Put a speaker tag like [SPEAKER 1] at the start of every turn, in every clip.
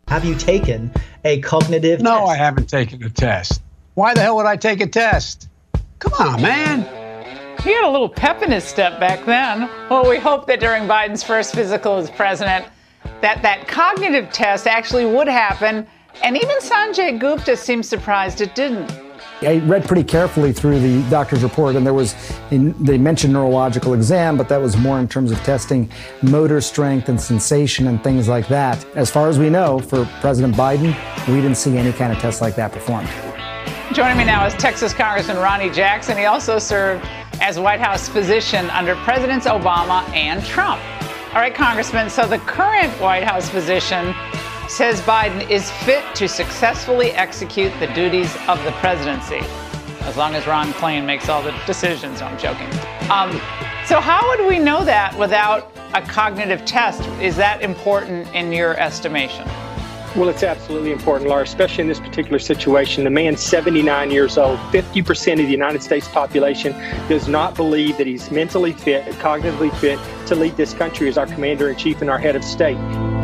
[SPEAKER 1] Have you taken a cognitive
[SPEAKER 2] No,
[SPEAKER 1] test?
[SPEAKER 2] I haven't taken a test. Why the hell would I take a test? Come on, man.
[SPEAKER 3] He had a little pep in his step back then. Well, we hope that during Biden's first physical as president, that cognitive test actually would happen. And even Sanjay Gupta seems surprised it didn't.
[SPEAKER 4] I read pretty carefully through the doctor's report, and they mentioned neurological exam, but that was more in terms of testing motor strength and sensation and things like that. As far as we know, for President Biden, we didn't see any kind of test like that performed.
[SPEAKER 3] Joining me now is Texas Congressman Ronny Jackson. He also served as White House physician under Presidents Obama and Trump. All right, Congressman, so the current White House physician says Biden is fit to successfully execute the duties of the presidency, as long as Ron Klain makes all the decisions. No, I'm joking. So how would we know that without a cognitive test? Is that important in your estimation?
[SPEAKER 5] Well, it's absolutely important, Laura, especially in this particular situation. The man's 79 years old. 50% of the United States population does not believe that he's mentally fit, cognitively fit to lead this country as our commander-in-chief and our head of state.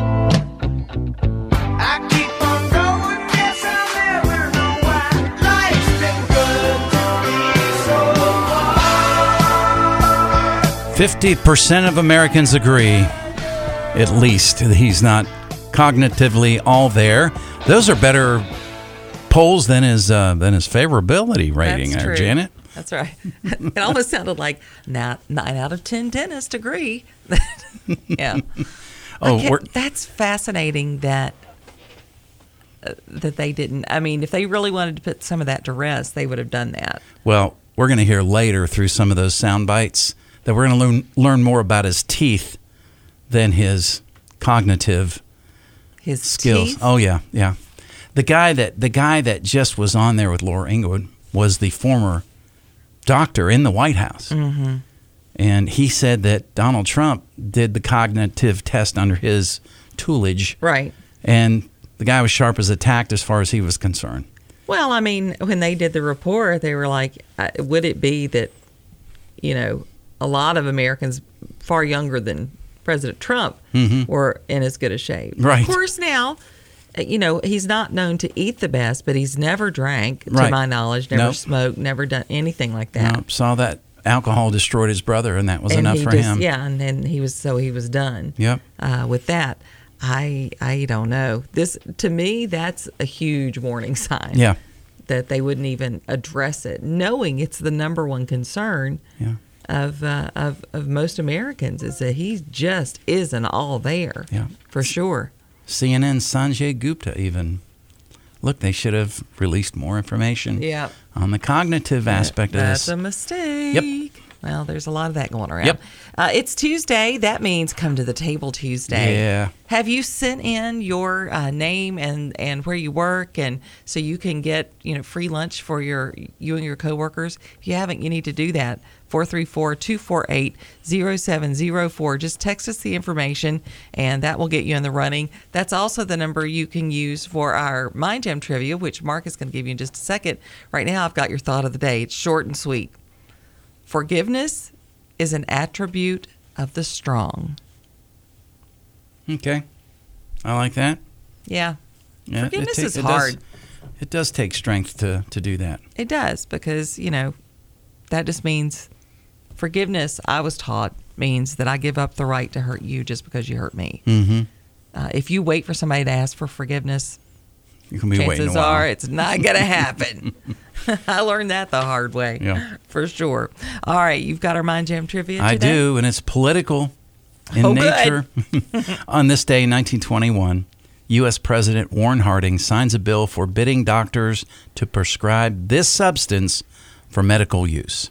[SPEAKER 6] 50% of Americans agree, at least, that he's not cognitively all there. Those are better polls than his favorability rating.
[SPEAKER 7] That's true.
[SPEAKER 6] Janet.
[SPEAKER 7] That's right. It almost sounded like 9 out of 10 dentists agree. Yeah. That's fascinating that they didn't. I mean, if they really wanted to put some of that to rest, they would have done that.
[SPEAKER 6] Well, we're going to hear later through some of those sound bites that we're going to learn more about his teeth than his cognitive skills.
[SPEAKER 7] Teeth?
[SPEAKER 6] Oh yeah. The guy that just was on there with Laura Ingraham was the former doctor in the White House. Mm-hmm. And he said that Donald Trump did the cognitive test under his tutelage.
[SPEAKER 7] Right.
[SPEAKER 6] And the guy was sharp as a tack as far as he was concerned.
[SPEAKER 7] Well, I mean, when they did the report, they were like, would it be that, a lot of Americans far younger than President Trump were in as good a shape?
[SPEAKER 6] Right.
[SPEAKER 7] Of course, now, he's not known to eat the best, but he's never drank, to my knowledge, never smoked, never done anything like that.
[SPEAKER 6] Nope. Saw that alcohol destroyed his brother, and that was enough for him.
[SPEAKER 7] Yeah, and then he was done.
[SPEAKER 6] Yep.
[SPEAKER 7] With that, I don't know. This, to me, that's a huge warning sign.
[SPEAKER 6] Yeah.
[SPEAKER 7] That they wouldn't even address it, knowing it's the number one concern.
[SPEAKER 6] Yeah.
[SPEAKER 7] Of most Americans, is that he just isn't all there.
[SPEAKER 6] Yeah.
[SPEAKER 7] For sure.
[SPEAKER 6] CNN's Sanjay Gupta even. Look, they should have released more information on the cognitive aspect of this.
[SPEAKER 7] That's a mistake.
[SPEAKER 6] Yep.
[SPEAKER 7] Well, there's a lot of that going around.
[SPEAKER 6] Yep.
[SPEAKER 7] It's Tuesday. That means come to the table Tuesday.
[SPEAKER 6] Yeah.
[SPEAKER 7] Have you sent in your name and where you work, and so you can get free lunch for you and your coworkers? If you haven't, you need to do that. 434-248-0704. Just text us the information, and that will get you in the running. That's also the number you can use for our Mind Jam trivia, which Mark is going to give you in just a second. Right now, I've got your thought of the day. It's short and sweet. Forgiveness is an attribute of the strong.
[SPEAKER 6] Okay. I like that.
[SPEAKER 7] Yeah. Forgiveness is hard.
[SPEAKER 6] It does take strength to do that.
[SPEAKER 7] It does, because, that just means forgiveness, I was taught, means that I give up the right to hurt you just because you hurt me.
[SPEAKER 6] Mm-hmm.
[SPEAKER 7] If you wait for somebody to ask for forgiveness,
[SPEAKER 6] you can be waiting a
[SPEAKER 7] chances
[SPEAKER 6] while.
[SPEAKER 7] are it's not going to happen. I learned that the hard way, for sure. All right, you've got our Mind Jam trivia today?
[SPEAKER 6] I do, and it's political in nature. On this day in 1921, U.S. President Warren Harding signs a bill forbidding doctors to prescribe this substance for medical use.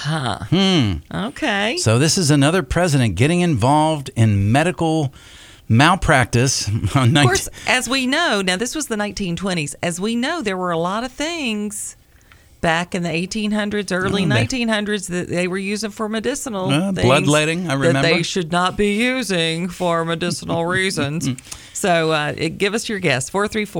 [SPEAKER 6] Okay. So this is another president getting involved in medical malpractice.
[SPEAKER 7] Of course, as we know, now this was the 1920s. As we know, there were a lot of things back in the 1800s, early 1900s that they were using for medicinal things.
[SPEAKER 6] Bloodletting, I remember.
[SPEAKER 7] That they should not be using for medicinal reasons. So give us your guess,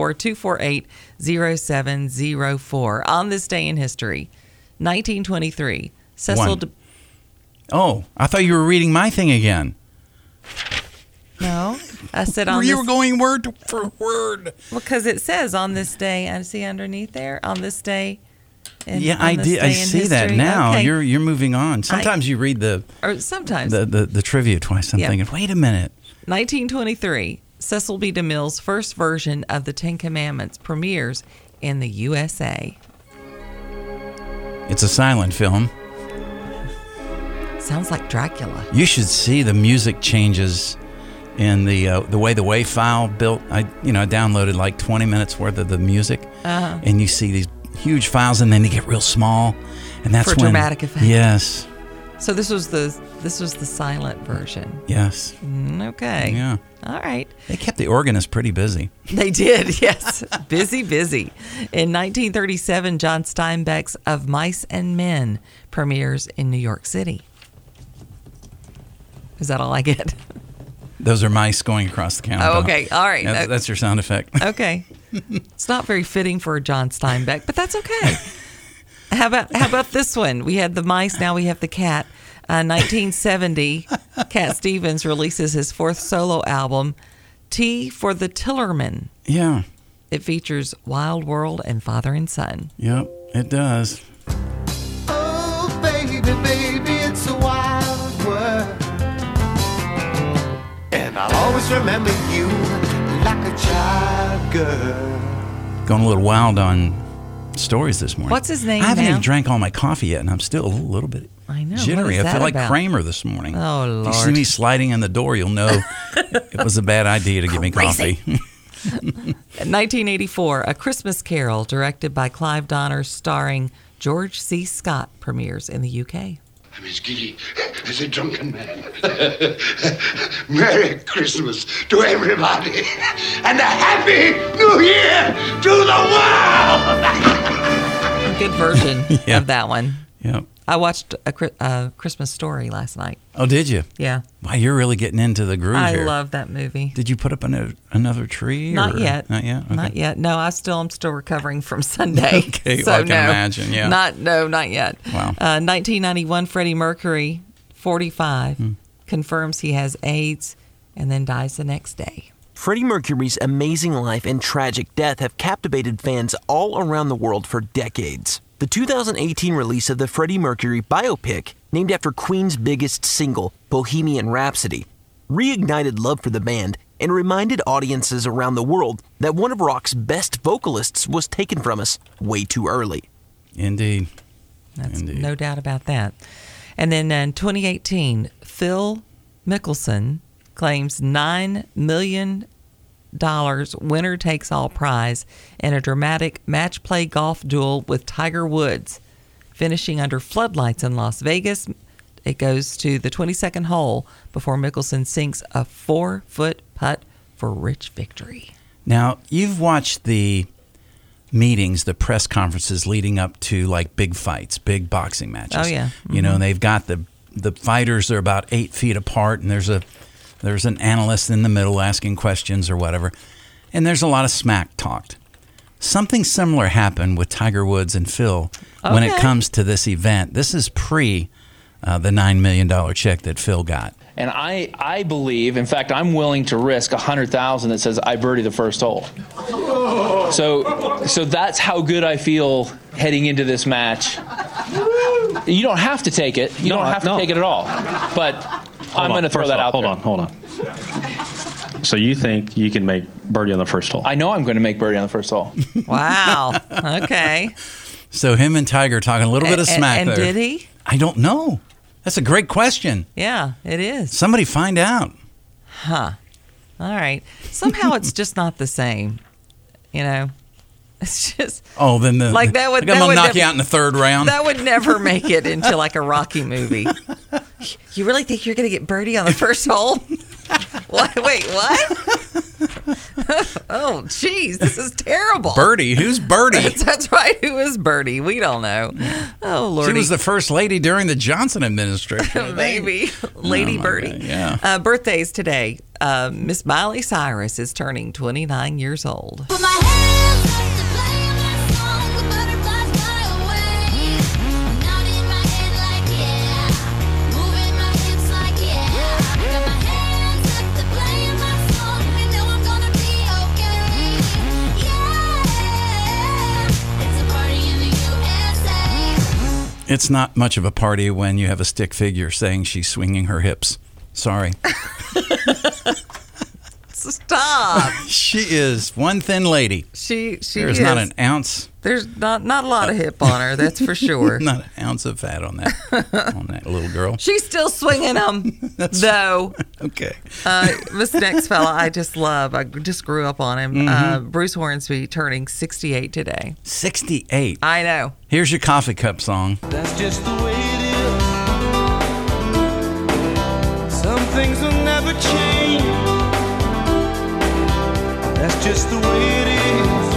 [SPEAKER 7] 434-248-0704. On this day in history, 1923, Cecil...
[SPEAKER 6] Oh, I thought you were reading my thing again.
[SPEAKER 7] No, I said on
[SPEAKER 6] You
[SPEAKER 7] this,
[SPEAKER 6] were going word for word.
[SPEAKER 7] because it says on this day. I see underneath there on this day.
[SPEAKER 6] Yeah, I did. I see that now.
[SPEAKER 7] Okay.
[SPEAKER 6] You're moving on. Sometimes you read
[SPEAKER 7] or sometimes
[SPEAKER 6] the trivia twice. I'm
[SPEAKER 7] Yeah.
[SPEAKER 6] thinking, wait a minute.
[SPEAKER 7] 1923, Cecil B. DeMille's first version of the Ten Commandments premieres in the USA.
[SPEAKER 6] It's a silent film.
[SPEAKER 7] Sounds like Dracula.
[SPEAKER 6] You should see the music changes in the way the WAV file built. I downloaded like 20 minutes worth of the music, and you see these huge files, and then they get real small, and that's
[SPEAKER 7] For
[SPEAKER 6] when
[SPEAKER 7] dramatic effect.
[SPEAKER 6] Yes.
[SPEAKER 7] So this was the silent version.
[SPEAKER 6] Yes.
[SPEAKER 7] Okay.
[SPEAKER 6] Yeah.
[SPEAKER 7] All right.
[SPEAKER 6] They kept the organist pretty busy.
[SPEAKER 7] They did, yes. Busy. In 1937, John Steinbeck's Of Mice and Men premieres in New York City. Is that all I get?
[SPEAKER 6] Those are mice going across the counter.
[SPEAKER 7] Oh, okay. All right.
[SPEAKER 6] That's your sound effect.
[SPEAKER 7] Okay. It's not very fitting for John Steinbeck, but that's okay. How about this one? We had the mice, now we have the cat. 1970, Cat Stevens releases his fourth solo album, Tea for the Tillerman.
[SPEAKER 6] Yeah.
[SPEAKER 7] It features Wild World and Father and Son.
[SPEAKER 6] Yep, it does.
[SPEAKER 8] Oh, baby, baby, it's a wild world. And I'll always remember you like a child girl.
[SPEAKER 6] Going a little wild on stories this morning.
[SPEAKER 7] What's his name
[SPEAKER 6] I haven't
[SPEAKER 7] now?
[SPEAKER 6] even drank all my coffee yet, and I'm still a little bit
[SPEAKER 7] I know.
[SPEAKER 6] jittery.
[SPEAKER 7] What is
[SPEAKER 6] I feel
[SPEAKER 7] that
[SPEAKER 6] like
[SPEAKER 7] about?
[SPEAKER 6] Kramer this morning.
[SPEAKER 7] Oh,
[SPEAKER 6] If you
[SPEAKER 7] Lord.
[SPEAKER 6] see me sliding in the door, you'll know it was a bad idea to give me coffee.
[SPEAKER 7] 1984, A Christmas Carol, directed by Clive Donner, starring George C. Scott, premieres in the UK.
[SPEAKER 9] I'm as giddy as a drunken man. Merry Christmas to everybody, and a Happy New Year to the world!
[SPEAKER 7] Good version
[SPEAKER 6] Yeah.
[SPEAKER 7] of that one.
[SPEAKER 6] Yep.
[SPEAKER 7] I watched a Christmas Story last night.
[SPEAKER 6] Oh, did you?
[SPEAKER 7] Yeah.
[SPEAKER 6] Wow, you're really getting into the groove
[SPEAKER 7] I
[SPEAKER 6] here.
[SPEAKER 7] love that movie.
[SPEAKER 6] Did you put up another tree?
[SPEAKER 7] Not
[SPEAKER 6] or-
[SPEAKER 7] yet.
[SPEAKER 6] Not yet? Okay.
[SPEAKER 7] Not yet. No, I'm still recovering from Sunday.
[SPEAKER 6] Okay,
[SPEAKER 7] so
[SPEAKER 6] well, I can
[SPEAKER 7] no,
[SPEAKER 6] imagine, yeah.
[SPEAKER 7] Not yet.
[SPEAKER 6] Wow.
[SPEAKER 7] 1991, Freddie Mercury, 45, confirms he has AIDS and then dies the next day.
[SPEAKER 10] Freddie Mercury's amazing life and tragic death have captivated fans all around the world for decades. The 2018 release of the Freddie Mercury biopic, named after Queen's biggest single, Bohemian Rhapsody, reignited love for the band and reminded audiences around the world that one of rock's best vocalists was taken from us way too early.
[SPEAKER 6] Indeed.
[SPEAKER 7] That's
[SPEAKER 6] Indeed.
[SPEAKER 7] no doubt about that. And then in 2018, Phil Mickelson claims $9 million winner takes all prize in a dramatic match play golf duel with Tiger Woods, finishing under floodlights in Las Vegas. It goes to the 22nd hole before Mickelson sinks a 4-foot putt for rich victory.
[SPEAKER 6] Now, you've watched the meetings, the press conferences leading up to like big fights, big boxing matches.
[SPEAKER 7] Oh, yeah.
[SPEAKER 6] You know, and they've got the fighters are about 8 feet apart, and there's an analyst in the middle asking questions or whatever. And there's a lot of smack talked. Something similar happened with Tiger Woods and Phil when it
[SPEAKER 7] Okay.
[SPEAKER 6] comes to this event. This is pre the $9 million check that Phil got.
[SPEAKER 11] And I believe, in fact, I'm willing to risk $100,000 that says I birdie the first hole. So that's how good I feel heading into this match. You don't have to take it. You don't have to take it at all. But I'm going to throw that out there.
[SPEAKER 12] Hold on. So you think you can make birdie on the first hole?
[SPEAKER 11] I know I'm going to make birdie on the first hole.
[SPEAKER 7] Wow. Okay.
[SPEAKER 6] So him and Tiger talking a little bit of smack
[SPEAKER 7] and
[SPEAKER 6] there.
[SPEAKER 7] did he?
[SPEAKER 6] I don't know. That's a great question.
[SPEAKER 7] Yeah, it is.
[SPEAKER 6] Somebody find out.
[SPEAKER 7] Huh. All right. Somehow it's just not the same. You know, it's just
[SPEAKER 6] Oh, then the
[SPEAKER 7] Like, that would-
[SPEAKER 6] I'm
[SPEAKER 7] that
[SPEAKER 6] gonna
[SPEAKER 7] would
[SPEAKER 6] knock
[SPEAKER 7] never-
[SPEAKER 6] you out in the third round.
[SPEAKER 7] that would never make it into like a Rocky movie. You really think you're going to get birdie on the first hole? What? Wait, what? Oh, geez, this is terrible.
[SPEAKER 6] Birdie, who's Birdie?
[SPEAKER 7] That's right. Who is Birdie? We don't know. Oh, Lordy.
[SPEAKER 6] She was the first lady during the Johnson administration. I think.
[SPEAKER 7] Maybe. Lady
[SPEAKER 6] my
[SPEAKER 7] Birdie.
[SPEAKER 6] God, yeah.
[SPEAKER 7] Birthdays today. Miss Miley Cyrus is turning 29 years old.
[SPEAKER 13] Put my hands up to play my song, the butterflies fly away. Nodding in my head like yeah, moving my hips like yeah. Got my hands up to play my song,
[SPEAKER 6] It's not much of a party when you have a stick figure saying she's swinging her hips. Sorry.
[SPEAKER 7] Stop.
[SPEAKER 6] She is one thin lady.
[SPEAKER 7] She
[SPEAKER 6] There's
[SPEAKER 7] is.
[SPEAKER 6] not an ounce.
[SPEAKER 7] There's not a lot of hip on her, that's for sure.
[SPEAKER 6] Not an ounce of fat on that little girl.
[SPEAKER 7] She's still swinging them, though.
[SPEAKER 6] Okay.
[SPEAKER 7] This next fella I just love. I just grew up on him.
[SPEAKER 6] Mhm.
[SPEAKER 7] Bruce Hornsby turning 68 today.
[SPEAKER 6] 68.
[SPEAKER 7] I know.
[SPEAKER 6] Here's your coffee cup song.
[SPEAKER 8] That's just the way it is. Some things will never change. That's just the way it is.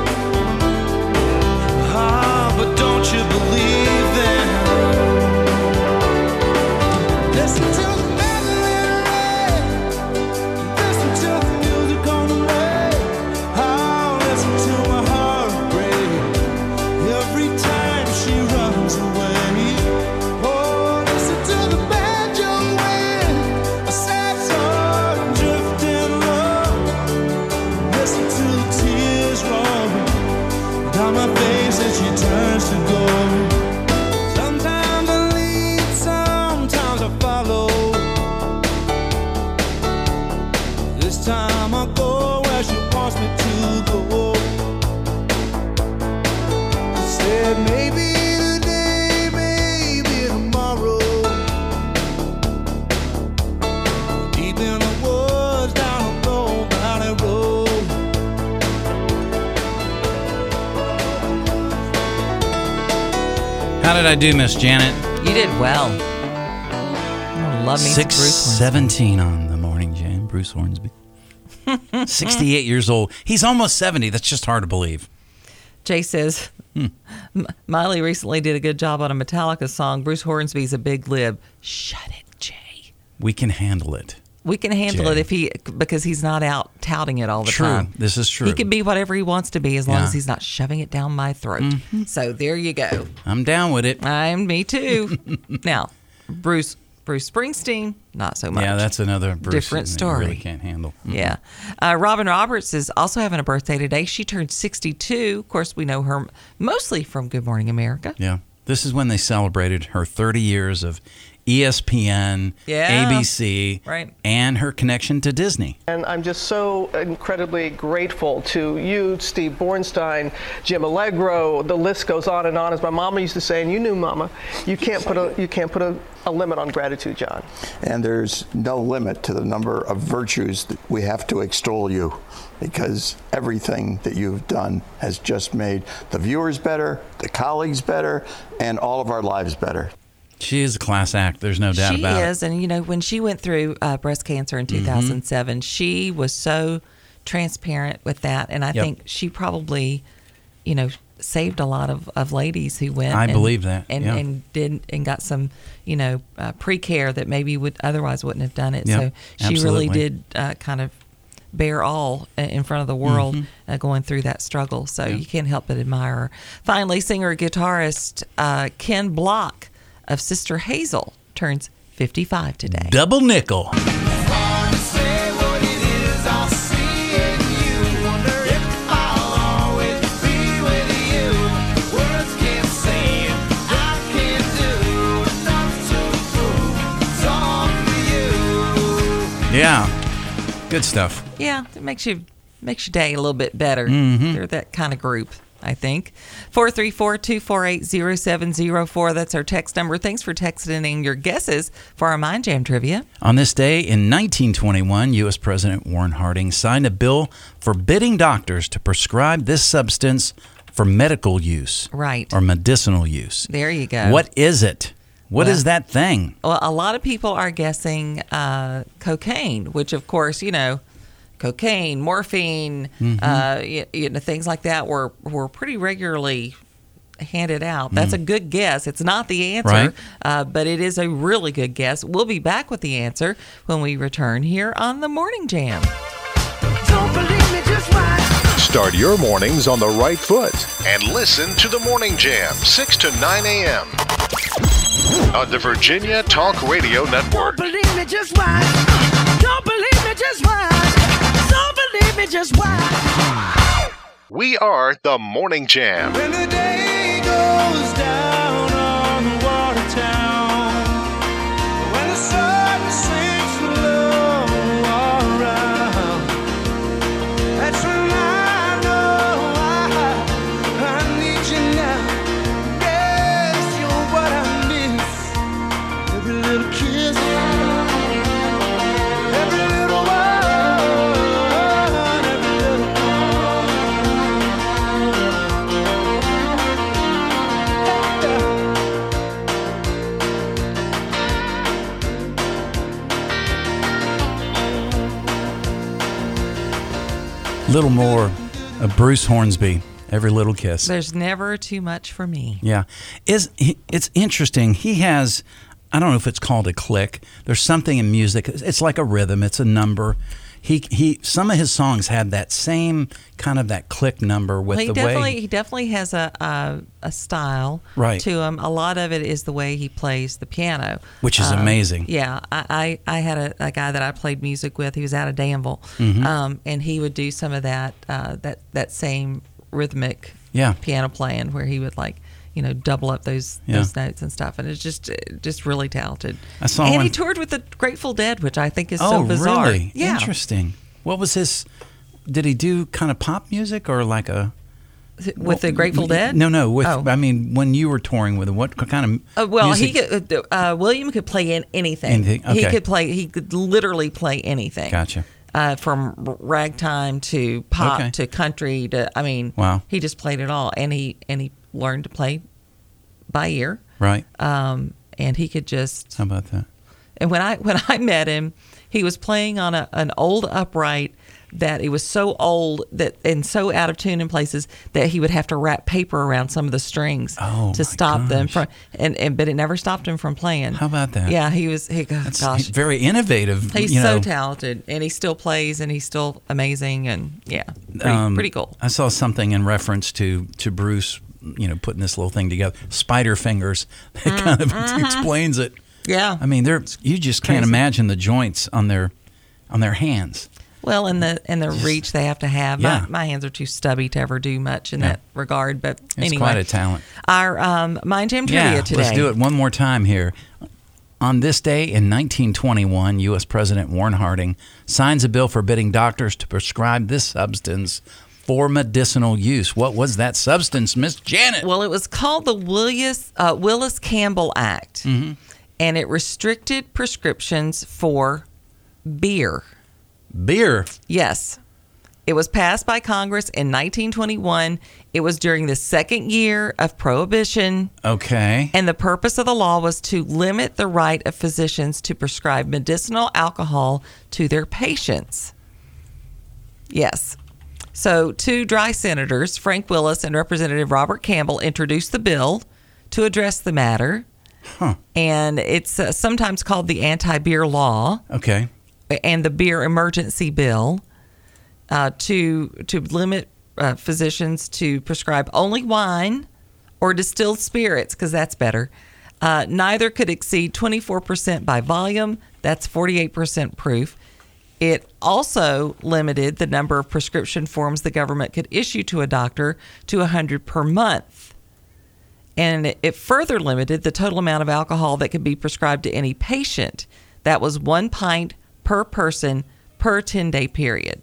[SPEAKER 8] Ah, but don't you believe them? Listen to the melody. Listen to the music on the way. Ah, listen to my heart break every time she runs away. Oh, listen to the banjo wind, a sad song drifting low. Listen to the tears roll down my face as she turns to gold. Sometimes I lead, sometimes I follow. This time I go where she wants me to go. I said maybe today, maybe tomorrow. Deep in the woods, down a low valley road.
[SPEAKER 6] How did I do, Miss Janet?
[SPEAKER 7] You did well. I love me some Bruce Hornsby.
[SPEAKER 6] 6:17 on the Morning Jam. Bruce Hornsby. 68 years old. He's almost 70. That's just hard to believe.
[SPEAKER 7] Jay says, Miley recently did a good job on a Metallica song. Bruce Hornsby's a big lib. Shut it, Jay.
[SPEAKER 6] We can handle it.
[SPEAKER 7] We can handle
[SPEAKER 6] Jay.
[SPEAKER 7] it because he's not out touting it all the
[SPEAKER 6] True.
[SPEAKER 7] time.
[SPEAKER 6] This is true.
[SPEAKER 7] He can be whatever he wants to be as long
[SPEAKER 6] Yeah.
[SPEAKER 7] as he's not shoving it down my throat. So there you go.
[SPEAKER 6] I'm down with it.
[SPEAKER 7] Me too. Now, Bruce Springsteen, not so much.
[SPEAKER 6] Yeah, that's another Bruce
[SPEAKER 7] different
[SPEAKER 6] that you
[SPEAKER 7] story.
[SPEAKER 6] really can't handle.
[SPEAKER 7] Yeah. Robin Roberts is also having a birthday today. She turned 62. Of course, we know her mostly from Good Morning America.
[SPEAKER 6] Yeah. This is when they celebrated her 30 years of ESPN,
[SPEAKER 7] Yeah.
[SPEAKER 6] ABC,
[SPEAKER 7] Right.
[SPEAKER 6] and her connection to Disney.
[SPEAKER 14] And I'm just so incredibly grateful to you, Steve Bornstein, Jim Allegro. The list goes on and on. As my mama used to say, and you knew, Mama, you can't put a limit on gratitude, John.
[SPEAKER 15] And there's no limit to the number of virtues that we have to extol you, because everything that you've done has just made the viewers better, the colleagues better, and all of our lives better.
[SPEAKER 6] She is a class act. There's no doubt about it.
[SPEAKER 7] She is. And, you know, when she went through breast cancer in 2007, she was so transparent with that. And I think she probably, you know, saved a lot of ladies who went.
[SPEAKER 6] I believe that, yeah.
[SPEAKER 7] And got some, you know, pre-care that maybe would otherwise wouldn't have done it.
[SPEAKER 6] Yep,
[SPEAKER 7] So she
[SPEAKER 6] absolutely.
[SPEAKER 7] really did kind of bear all in front of the world going through that struggle. So you can't help but admire her. Finally, singer-guitarist Ken Block of Sister Hazel turns 55 today.
[SPEAKER 6] Double nickel. Yeah. Good stuff.
[SPEAKER 7] Yeah, it makes your day a little bit better.
[SPEAKER 6] Mhm.
[SPEAKER 7] They're that kind of group, I think. 434-248-0704. That's our text number. Thanks for texting in your guesses for our Mind Jam trivia.
[SPEAKER 6] On this day in 1921, U.S. President Warren Harding signed a bill forbidding doctors to prescribe this substance for medical use.
[SPEAKER 7] Right.
[SPEAKER 6] Or medicinal use.
[SPEAKER 7] There you go.
[SPEAKER 6] What is it? What is that thing?
[SPEAKER 7] Well, a lot of people are guessing cocaine, which, of course, you know, cocaine, morphine, you know, things like that were pretty regularly handed out. That's a good guess. It's not the answer, but it is a really good guess. We'll be back with the answer when we return here on the Morning Jam.
[SPEAKER 8] Don't believe me, just watch.
[SPEAKER 16] Start your mornings on the right foot and listen to the Morning Jam, 6 to 9 a.m. on the Virginia Talk Radio Network.
[SPEAKER 8] Don't believe me, just watch. Don't believe me, just watch. Don't believe me, just watch.
[SPEAKER 16] We are the Morning Jam.
[SPEAKER 8] When the day goes down on Listen, I know I need you now. Yes, you're what I miss. Every little kiss, every little word, every little
[SPEAKER 6] Little more of Bruce Hornsby, Every Little Kiss.
[SPEAKER 7] There's never too much for me.
[SPEAKER 6] Yeah. It's interesting. He has, I don't know if it's called a click. There's something in music. It's like a rhythm. It's a number. He some of his songs had that same kind of that click number with
[SPEAKER 7] Well,
[SPEAKER 6] the way.
[SPEAKER 7] he definitely has a style
[SPEAKER 6] Right.
[SPEAKER 7] to him. A lot of it is the way he plays the piano,
[SPEAKER 6] Which is amazing.
[SPEAKER 7] Yeah, I had a guy that I played music with. He was out of Danville,
[SPEAKER 6] Mhm.
[SPEAKER 7] and he would do some of that that same rhythmic
[SPEAKER 6] Yeah.
[SPEAKER 7] piano playing where he would double up those notes and stuff, and it's just really talented.
[SPEAKER 6] I saw
[SPEAKER 7] and
[SPEAKER 6] one-
[SPEAKER 7] he toured with the Grateful Dead, which I think is so bizarre.
[SPEAKER 6] Really?
[SPEAKER 7] Yeah.
[SPEAKER 6] Interesting. What was his? Did he do kind of pop music or like a?
[SPEAKER 7] With the Grateful Dead?
[SPEAKER 6] No. With
[SPEAKER 7] Oh.
[SPEAKER 6] I mean, when you were touring with him, what kind of? music?
[SPEAKER 7] William could play in anything.
[SPEAKER 6] Anything, okay.
[SPEAKER 7] He could literally play anything.
[SPEAKER 6] Gotcha.
[SPEAKER 7] From ragtime to pop
[SPEAKER 6] Okay.
[SPEAKER 7] to country to
[SPEAKER 6] Wow.
[SPEAKER 7] he just played it all, and he learned to play by ear.
[SPEAKER 6] Right.
[SPEAKER 7] And he could just.
[SPEAKER 6] How about that?
[SPEAKER 7] And when I met him, he was playing on an old upright that it was so old that and so out of tune in places that he would have to wrap paper around some of the strings to stop them from but it never stopped him from playing.
[SPEAKER 6] How about that?
[SPEAKER 7] Yeah, gosh,
[SPEAKER 6] very innovative.
[SPEAKER 7] he's
[SPEAKER 6] you
[SPEAKER 7] so
[SPEAKER 6] know.
[SPEAKER 7] talented, and he still plays, and he's still amazing, and pretty cool.
[SPEAKER 6] I saw something in reference to Bruce, putting this little thing together. Spider fingers. That kind of explains it.
[SPEAKER 7] Yeah.
[SPEAKER 6] I mean, you just can't
[SPEAKER 7] Crazy.
[SPEAKER 6] imagine the joints on their hands.
[SPEAKER 7] Well, and the reach they have to have.
[SPEAKER 6] Yeah.
[SPEAKER 7] My hands are too stubby to ever do much in that regard. But
[SPEAKER 6] It's
[SPEAKER 7] anyway,
[SPEAKER 6] quite a talent.
[SPEAKER 7] Our Mind Jam trivia today.
[SPEAKER 6] Let's do it one more time here. On this day in 1921, U.S. President Warren Harding signs a bill forbidding doctors to prescribe this substance for medicinal use. What was that substance, Miss Janet?
[SPEAKER 7] Well, it was called the Willis-Campbell Act, and it restricted prescriptions for beer.
[SPEAKER 6] Beer?
[SPEAKER 7] Yes. It was passed by Congress in 1921. It was during the second year of Prohibition.
[SPEAKER 6] Okay.
[SPEAKER 7] And the purpose of the law was to limit the right of physicians to prescribe medicinal alcohol to their patients. Yes. So, two dry senators, Frank Willis and Representative Robert Campbell, introduced the bill to address the matter.
[SPEAKER 6] Huh.
[SPEAKER 7] And it's sometimes called the anti-beer law.
[SPEAKER 6] Okay.
[SPEAKER 7] And the beer emergency bill to limit physicians to prescribe only wine or distilled spirits, because that's better. Neither could exceed 24% by volume. That's 48% proof. It also limited the number of prescription forms the government could issue to a doctor to 100 per month. And it further limited the total amount of alcohol that could be prescribed to any patient. That was 1 pint per person per 10-day period.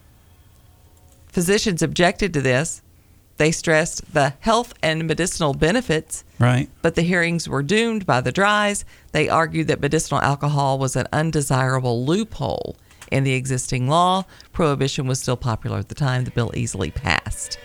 [SPEAKER 7] Physicians objected to this. They stressed the health and medicinal benefits.
[SPEAKER 6] Right.
[SPEAKER 7] But the hearings were doomed by the Dries. They argued that medicinal alcohol was an undesirable loophole in the existing law. Prohibition was still popular at the time. The bill easily passed.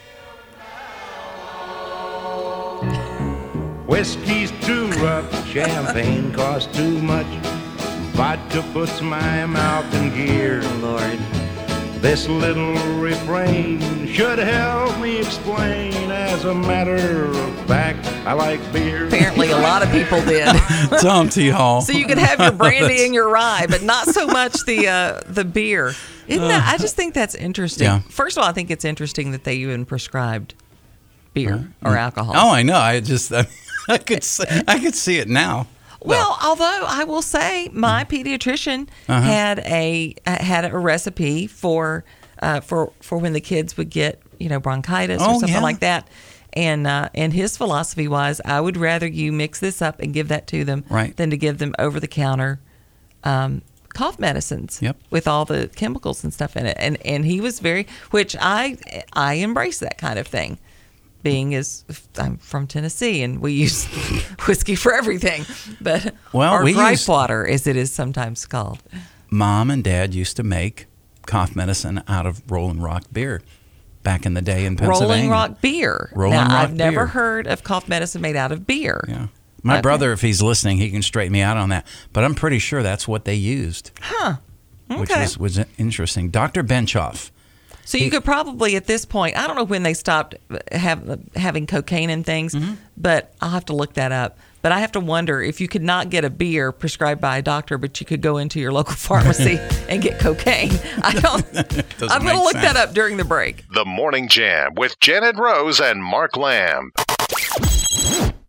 [SPEAKER 8] Whiskey's too rough, champagne costs too much. Vodka puts my mouth in gear.
[SPEAKER 7] Lord.
[SPEAKER 8] This little refrain should help me explain. As a matter of fact, I like beer.
[SPEAKER 7] Apparently, a lot of people did.
[SPEAKER 6] Tom T. Hall.
[SPEAKER 7] So you can have your brandy and your rye, but not so much the beer. Isn't that? I just think that's interesting.
[SPEAKER 6] Yeah.
[SPEAKER 7] First of all, I think it's interesting that they even prescribed beer or alcohol.
[SPEAKER 6] Oh, I know. I could see it now.
[SPEAKER 7] Well, although I will say, my pediatrician had a recipe for when the kids would get bronchitis or something like that, and his philosophy was, I would rather you mix this up and give that to them
[SPEAKER 6] Right.
[SPEAKER 7] than to give them over the counter cough medicines.
[SPEAKER 6] Yep.
[SPEAKER 7] With all the chemicals and stuff in it, and he was which I embrace that kind of thing. I'm from Tennessee and we use whiskey for everything, but or gripe water, as it is sometimes called.
[SPEAKER 6] Mom and Dad used to make cough medicine out of Rolling Rock beer back in the day in Pennsylvania.
[SPEAKER 7] Rolling Rock beer. I've never heard of cough medicine made out of beer.
[SPEAKER 6] Yeah. My brother, if he's listening, he can straighten me out on that. But I'm pretty sure that's what they used.
[SPEAKER 7] Huh. Okay.
[SPEAKER 6] Which was interesting. Dr. Benchoff.
[SPEAKER 7] So you could probably, at this point, I don't know when they stopped having cocaine and things, but I'll have to look that up. But I have to wonder if you could not get a beer prescribed by a doctor, but you could go into your local pharmacy and get cocaine. I'm going to look that up during the break.
[SPEAKER 16] The Morning Jam with Janet Rose and Mark Lamb.